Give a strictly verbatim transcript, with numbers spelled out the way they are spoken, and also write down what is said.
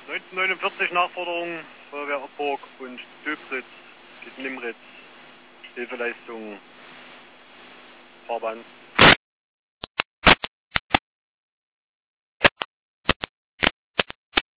neunzehnhundertneunundvierzig Nachforderung, Feuerwehr Oppburg und Döbritz, geht Nimritz, Hilfeleistung, Fahrbahn.